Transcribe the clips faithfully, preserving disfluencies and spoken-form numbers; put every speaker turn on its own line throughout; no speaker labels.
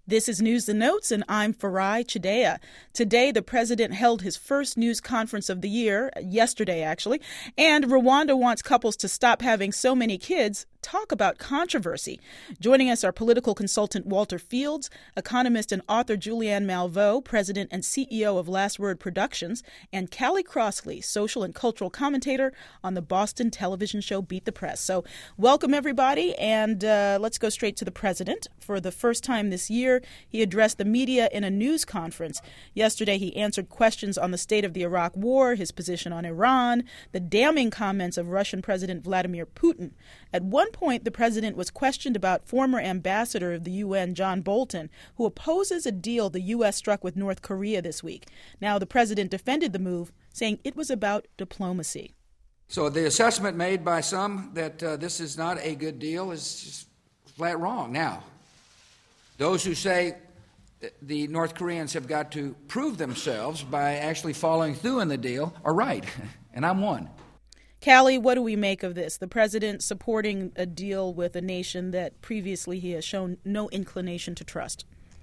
This is News and Notes, and I'm Farai Chideya. Today, the president held his first news conference of the year, yesterday actually, and Rwanda wants couples to stop having so many kids. Talk about controversy. Joining us are political consultant Walter Fields, economist and author Julianne Malveaux, president and C E O of Last Word Productions, and Callie Crossley, social and cultural commentator on the Boston television show Beat the Press. So welcome, everybody, and uh, let's go straight to the president. For the first time this year, he addressed the media in a news conference. Yesterday, he answered questions on the state of the Iraq War, his position on Iran, the damning comments of Russian President Vladimir Putin. At one point, the president was questioned about former ambassador of the U N, John Bolton, who opposes a deal the U S struck with North Korea this week. Now, the president defended the move, saying it was about diplomacy.
So the assessment made by some that uh, this is not a good deal is just flat wrong. Now, those who say the North Koreans have got to prove themselves by actually following through in the deal are right, and I'm one.
Callie, what do we make of this? The president supporting a deal with a nation that previously he has shown no inclination to trust.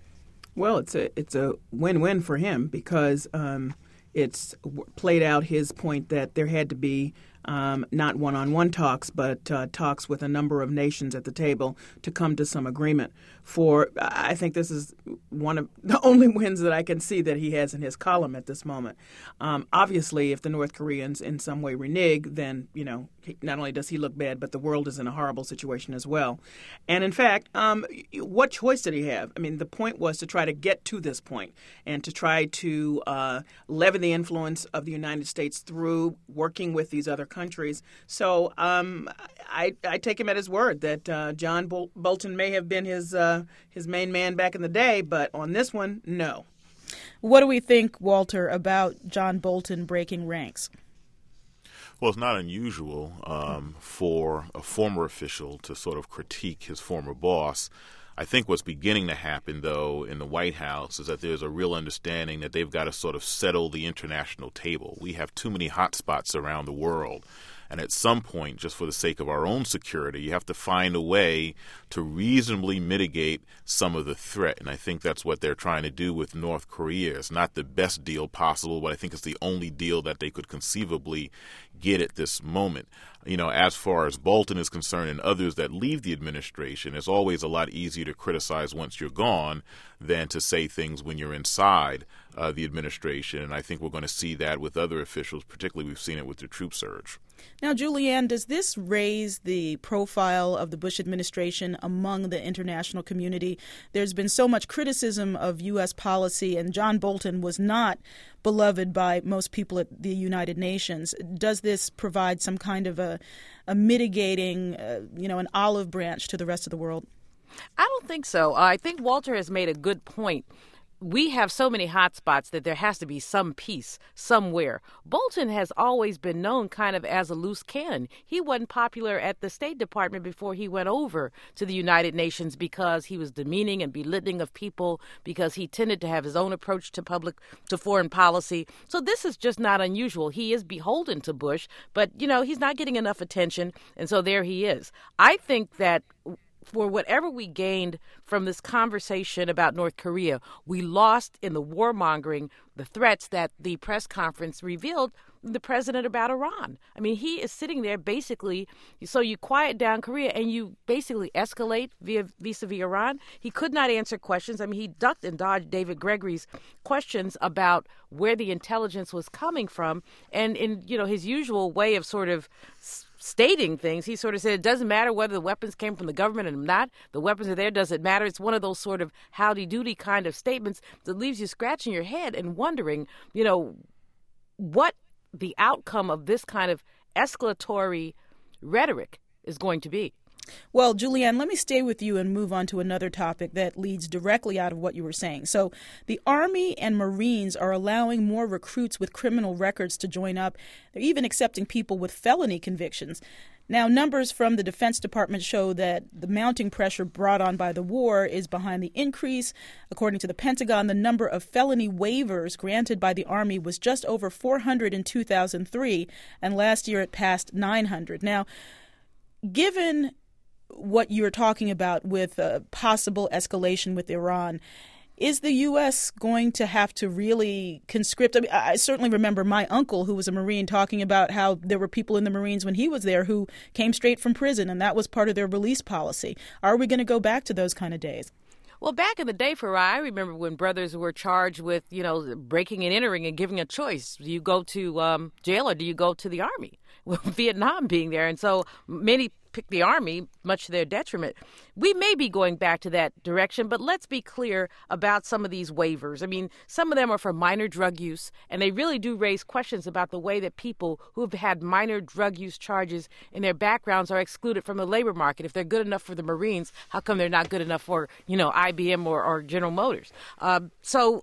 Well, it's a it's a win-win for him because um, it's played out his point that there had to be um, not one-on-one talks, but uh, talks with a number of nations at the table to come to some agreement. For I think this is one of the only wins that I can see that he has in his column at this moment. Um, obviously, if the North Koreans in some way renege, then, you know, not only does he look bad, but the world is in a horrible situation as well. And in fact, um, what choice did he have? I mean, the point was to try to get to this point and to try to uh, leaven the influence of the United States through working with these other countries. So um, I, I take him at his word that uh, John Bol- Bolton may have been his uh, his main man back in the day, but on this one, no.
What do we think, Walter, about John Bolton breaking ranks?
Well, it's not unusual um, for a former official to sort of critique his former boss. I think what's beginning to happen, though, in the White House is that there's a real understanding that they've got to sort of settle the international table. We have too many hot spots around the world. And at some point, just for the sake of our own security, you have to find a way to reasonably mitigate some of the threat. And I think that's what they're trying to do with North Korea. It's not the best deal possible, but I think it's the only deal that they could conceivably get at this moment. You know, as far as Bolton is concerned and others that leave the administration, it's always a lot easier to criticize once you're gone than to say things when you're inside uh, the administration. And I think we're going to see that with other officials, particularly we've seen it with the troop surge.
Now, Julianne, does this raise the profile of the Bush administration among the international community? There's been so much criticism of U S policy, and John Bolton was not beloved by most people at the United Nations. Does this provide some kind of a, a mitigating, uh, you know, an olive branch to the rest of the world?
I don't think so. I think Walter has made a good point. We have so many hot spots that there has to be some peace somewhere. Bolton has always been known kind of as a loose cannon. He wasn't popular at the State Department before he went over to the United Nations because he was demeaning and belittling of people, because he tended to have his own approach to public, to foreign policy. So this is just not unusual. He is beholden to Bush, but, you know, he's not getting enough attention, and so there he is. I think that for whatever we gained from this conversation about North Korea, we lost in the warmongering, the threats that the press conference revealed the president about Iran. I mean, he is sitting there basically, so you quiet down Korea and you basically escalate via vis-a-vis Iran. He could not answer questions. I mean, he ducked and dodged David Gregory's questions about where the intelligence was coming from. And in, you know, his usual way of sort of stating things, he sort of said it doesn't matter whether the weapons came from the government or not. The weapons are there. Does it matter? It's one of those sort of howdy-doody kind of statements that leaves you scratching your head and wondering, you know, what the outcome of this kind of escalatory rhetoric is going to be.
Well, Julianne, let me stay with you and move on to another topic that leads directly out of what you were saying. So the Army and Marines are allowing more recruits with criminal records to join up. They're even accepting people with felony convictions. Now, numbers from the Defense Department show that the mounting pressure brought on by the war is behind the increase. According to the Pentagon, the number of felony waivers granted by the Army was just over four hundred in two thousand three, and last year it passed nine hundred. Now, given what you're talking about with a possible escalation with Iran, is the U S going to have to really conscript? I mean, I certainly remember my uncle, who was a Marine, talking about how there were people in the Marines when he was there who came straight from prison, and that was part of their release policy. Are we going to go back to those kind of days?
Well, back in the day, Farai, I remember when brothers were charged with, you know, breaking and entering and giving a choice. Do you go to um, jail or do you go to the Army? With Vietnam being there. And so many pick the Army, much to their detriment. We may be going back to that direction, but let's be clear about some of these waivers. I mean, some of them are for minor drug use, and they really do raise questions about the way that people who have had minor drug use charges in their backgrounds are excluded from the labor market. If they're good enough for the Marines, how come they're not good enough for, you know, I B M or, or General Motors? Um, so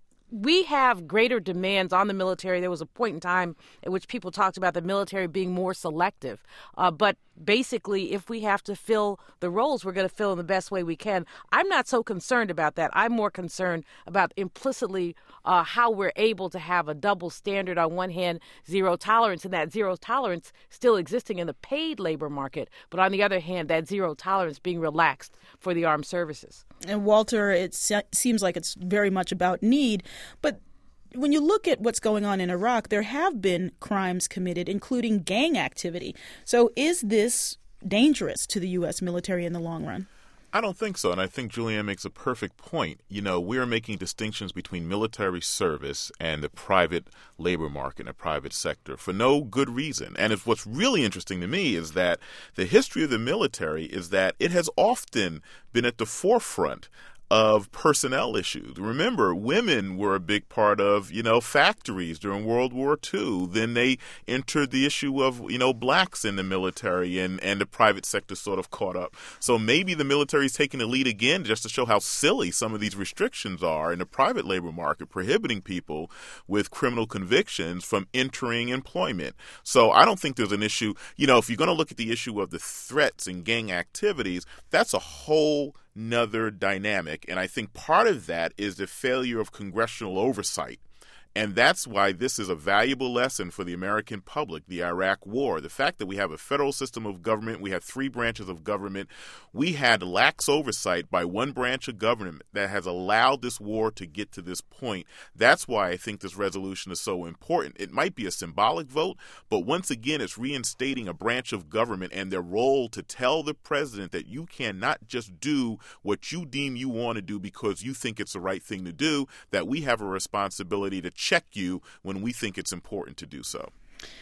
we have greater demands on the military. There was a point in time at which people talked about the military being more selective. Uh, but basically, if we have to fill the roles, we're going to fill in the best way we can. I'm not so concerned about that. I'm more concerned about implicitly uh, how we're able to have a double standard. On one hand, zero tolerance, and that zero tolerance still existing in the paid labor market. But on the other hand, that zero tolerance being relaxed for the armed services.
And Walter, it se- seems like it's very much about need. But when you look at what's going on in Iraq, there have been crimes committed, including gang activity. So is this dangerous to the U S military in the long run?
I don't think so, and I think Julianne makes a perfect point. You know, we're making distinctions between military service and the private labor market and the private sector for no good reason. And it's, what's really interesting to me is that the history of the military is that it has often been at the forefront of personnel issues. Remember, women were a big part of, you know, factories during World War Two. Then they entered the issue of, you know, blacks in the military, and, and the private sector sort of caught up. So maybe the military is taking the lead again just to show how silly some of these restrictions are in the private labor market, prohibiting people with criminal convictions from entering employment. So I don't think there's an issue. You know, if you're going to look at the issue of the threats and gang activities, that's a whole another dynamic. And I think part of that is the failure of congressional oversight. And that's why this is a valuable lesson for the American public, the Iraq War. The fact that we have a federal system of government, we have three branches of government. We had lax oversight by one branch of government that has allowed this war to get to this point. That's why I think this resolution is so important. It might be a symbolic vote, but once again, it's reinstating a branch of government and their role to tell the president that you cannot just do what you deem you want to do because you think it's the right thing to do, that we have a responsibility to check you when we think it's important to do so.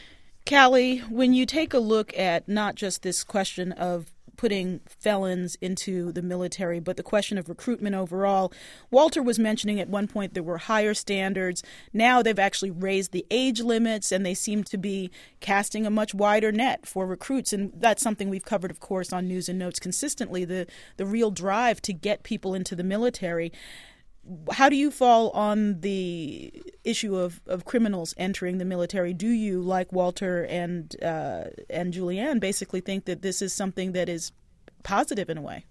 Callie, when you take a look at not just this question of putting felons into the military, but the question of recruitment overall, Walter was mentioning at one point there were higher standards. Now they've actually raised the age limits, and they seem to be casting a much wider net for recruits. And that's something we've covered, of course, on News and Notes consistently, the, the real drive to get people into the military. How do you fall on the issue of, of criminals entering the military? Do you, like Walter and uh, and Julianne, basically think that this is something that is positive in a way?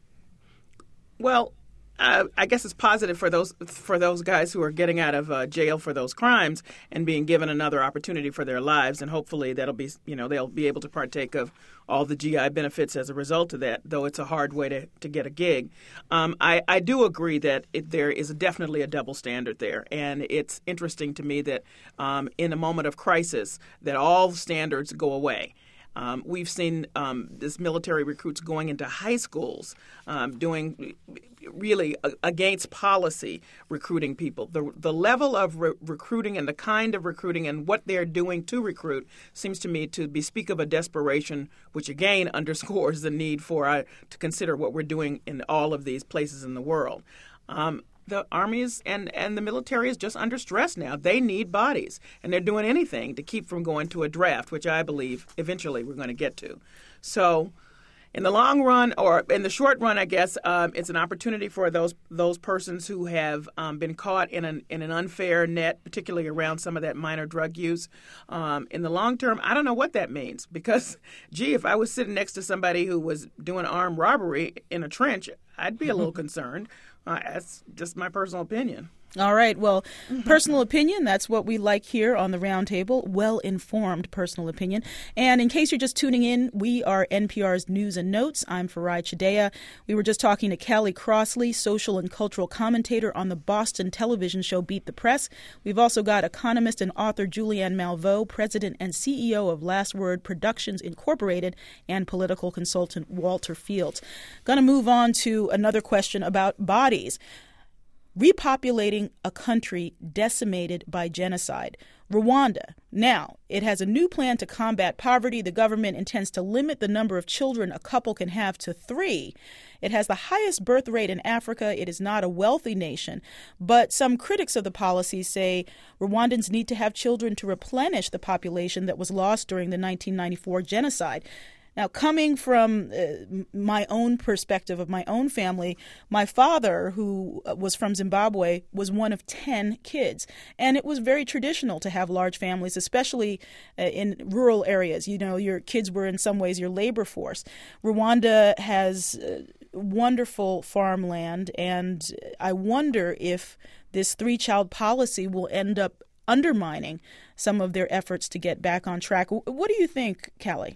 Well, uh, I guess it's positive for those for those guys who are getting out of uh, jail for those crimes and being given another opportunity for their lives, and hopefully that'll be you know they'll be able to partake of all the G I benefits as a result of that, though it's a hard way to, to get a gig. Um, I, I do agree that it, there is definitely a double standard there, and it's interesting to me that um, in a moment of crisis that all standards go away. Um, we've seen um, this military recruits going into high schools, um, doing really a, against policy recruiting people. The the level of re- recruiting and the kind of recruiting and what they're doing to recruit seems to me to bespeak of a desperation, which again underscores the need for uh, to consider what we're doing in all of these places in the world. Um, The Army is, and, and the military is just under stress now. They need bodies, and they're doing anything to keep from going to a draft, which I believe eventually we're going to get to. So in the long run, or in the short run, I guess, um, it's an opportunity for those those persons who have um, been caught in an, in an unfair net, particularly around some of that minor drug use. Um, in the long term, I don't know what that means because, gee, if I was sitting next to somebody who was doing armed robbery in a trench, I'd be a little concerned. Uh, that's just my personal opinion.
All right. Well, personal opinion, that's what we like here on the Roundtable, well-informed personal opinion. And in case you're just tuning in, we are N P R's News and Notes. I'm Farai Chideya. We were just talking to Callie Crossley, social and cultural commentator on the Boston television show Beat the Press. We've also got economist and author Julianne Malveaux, president and C E O of Last Word Productions Incorporated, and political consultant Walter Fields. Going to move on to another question about bodies. Repopulating a country decimated by genocide. Rwanda. Now, it has a new plan to combat poverty. The government intends to limit the number of children a couple can have to three. It has the highest birth rate in Africa. It is not a wealthy nation. But some critics of the policy say Rwandans need to have children to replenish the population that was lost during the nineteen ninety-four genocide. Now, coming from uh, my own perspective of my own family, my father, who was from Zimbabwe, was one of ten kids. And it was very traditional to have large families, especially uh, in rural areas. You know, your kids were in some ways your labor force. Rwanda has uh, wonderful farmland, and I wonder if this three-child policy will end up undermining some of their efforts to get back on track. What do you think, Callie?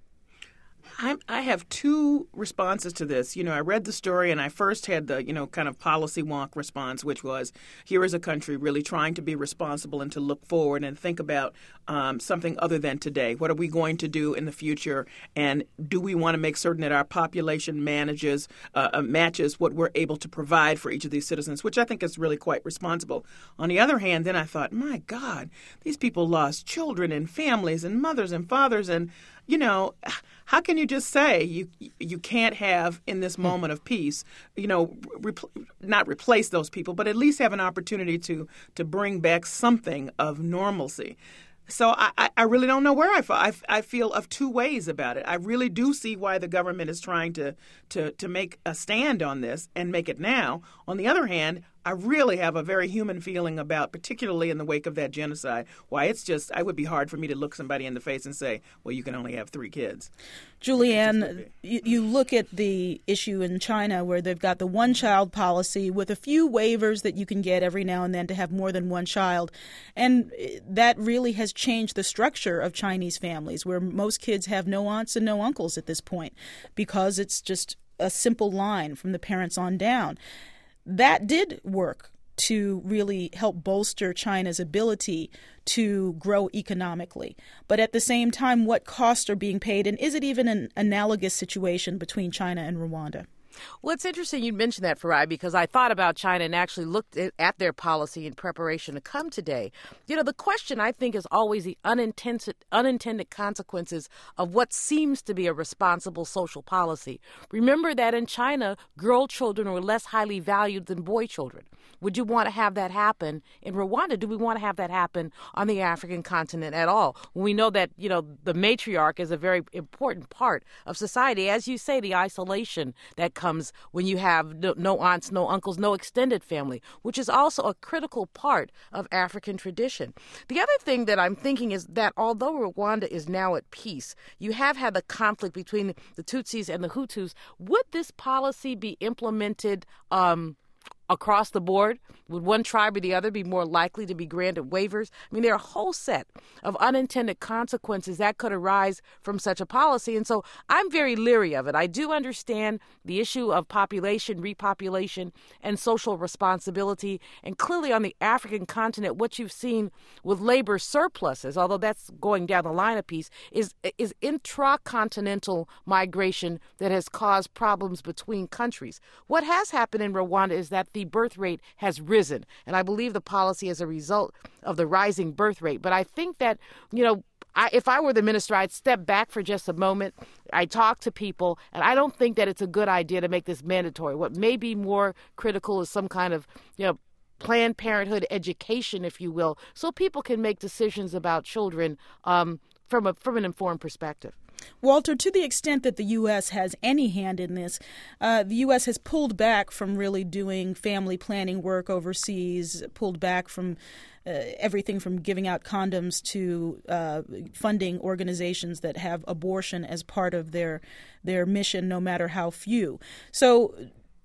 I, I have two responses to this. You know, I read the story and I first had the, you know, kind of policy wonk response, which was here is a country really trying to be responsible and to look forward and think about um, something other than today. What are we going to do in the future? And do we want to make certain that our population manages, uh, matches what we're able to provide for each of these citizens, which I think is really quite responsible. On the other hand, then I thought, my God, these people lost children and families and mothers and fathers and you know, how can you just say you you can't have in this moment of peace, you know, repl- not replace those people, but at least have an opportunity to to bring back something of normalcy? So I, I really don't know where I feel. I, I feel of two ways about it. I really do see why the government is trying to, to, to make a stand on this and make it now. On the other hand, I really have a very human feeling about, particularly in the wake of that genocide, why it's just, I would be hard for me to look somebody in the face and say, well, you can only have three kids.
Julianne, you, you look at the issue in China where they've got the one-child policy with a few waivers that you can get every now and then to have more than one child. And that really has changed the structure of Chinese families where most kids have no aunts and no uncles at this point because it's just a simple line from the parents on down. That did work to really help bolster China's ability to grow economically. But at the same time, what costs are being paid? And is it even an analogous situation between China and Rwanda?
Well, it's interesting you mentioned that, Farai, because I thought about China and actually looked at their policy in preparation to come today. You know, the question, I think, is always the unintended, unintended consequences of what seems to be a responsible social policy. Remember that in China, girl children were less highly valued than boy children. Would you want to have that happen in Rwanda? Do we want to have that happen on the African continent at all? When we know that, you know, the matriarch is a very important part of society. As you say, the isolation that comes when you have no, no aunts, no uncles, no extended family, which is also a critical part of African tradition. The other thing that I'm thinking is that although Rwanda is now at peace, you have had the conflict between the Tutsis and the Hutus. Would this policy be implemented um, across the board? Would one tribe or the other be more likely to be granted waivers? I mean, there are a whole set of unintended consequences that could arise from such a policy. And so I'm very leery of it. I do understand the issue of population, repopulation, and social responsibility. And clearly on the African continent, what you've seen with labor surpluses, although that's going down the line a piece, is, is intracontinental migration that has caused problems between countries. What has happened in Rwanda is that the birth rate has risen. And I believe the policy is a result of the rising birth rate. But I think that, you know, I, if I were the minister, I'd step back for just a moment. I talk to people, and I don't think that it's a good idea to make this mandatory. What may be more critical is some kind of, you know, Planned Parenthood education, if you will, so people can make decisions about children um, from a from an informed perspective.
Walter, to the extent that the U S has any hand in this, uh, the U S has pulled back from really doing family planning work overseas, pulled back from uh, everything from giving out condoms to uh, funding organizations that have abortion as part of their their mission, no matter how few. So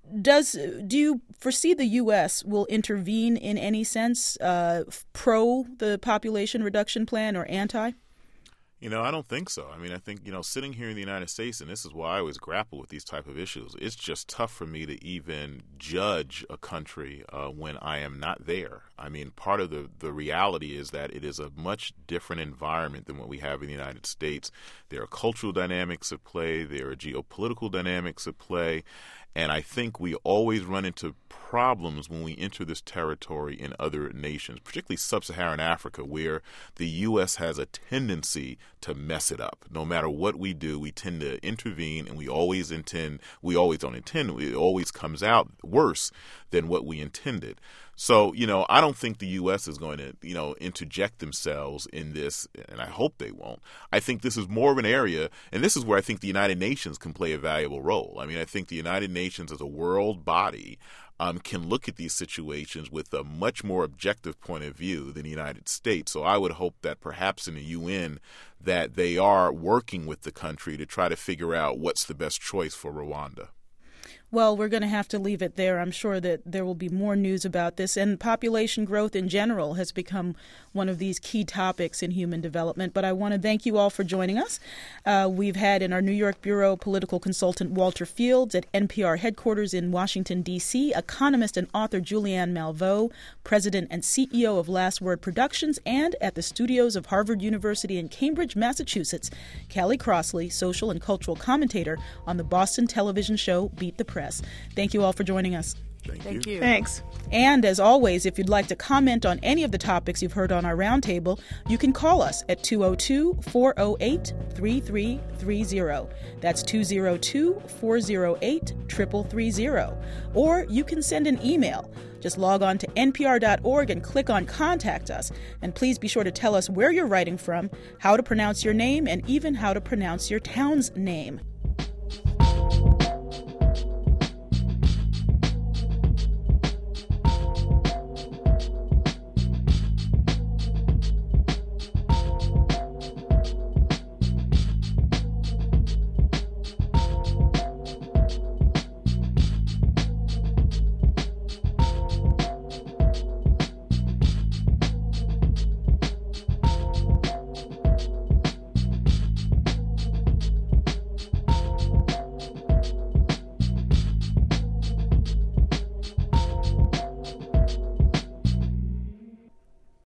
Does do you foresee the U S will intervene in any sense, uh, pro the population reduction plan or anti?
You know, I don't think so. I mean, I think, you know, sitting here in the United States, and this is why I always grapple with these type of issues, it's just tough for me to even judge a country uh, when I am not there. I mean, part of the, the reality is that it is a much different environment than what we have in the United States. There are cultural dynamics at play. There are geopolitical dynamics at play. And I think we always run into problems when we enter this territory in other nations, particularly sub-Saharan Africa, where the U S has a tendency to mess it up. No matter what we do, we tend to intervene, and we always intend, we always don't intend, it always comes out worse than what we intended. So, you know, I don't think the U S is going to, you know, interject themselves in this, and I hope they won't. I think this is more of an area, and this is where I think the United Nations can play a valuable role. I mean, I think the United Nations as a world body um, can look at these situations with a much more objective point of view than the United States. So I would hope that perhaps in the U N that they are working with the country to try to figure out what's the best choice for Rwanda.
Well, we're going to have to leave it there. I'm sure that there will be more news about this. And population growth in general has become one of these key topics in human development. But I want to thank you all for joining us. Uh, we've had in our New York Bureau political consultant Walter Fields, at N P R headquarters in Washington, D C, economist and author Julianne Malveaux, president and C E O of Last Word Productions, and at the studios of Harvard University in Cambridge, Massachusetts, Callie Crossley, social and cultural commentator on the Boston television show Beat the Press. Thank you all for joining us.
Thank,
Thank
you.
you.
Thanks.
And as always, if you'd like to comment on any of the topics you've heard on our roundtable, you can call us at two oh two, four oh eight, three three three oh. That's two oh two, four oh eight, three three three oh. Or you can send an email. Just log on to N P R dot org and click on Contact Us. And please be sure to tell us where you're writing from, how to pronounce your name, and even how to pronounce your town's name.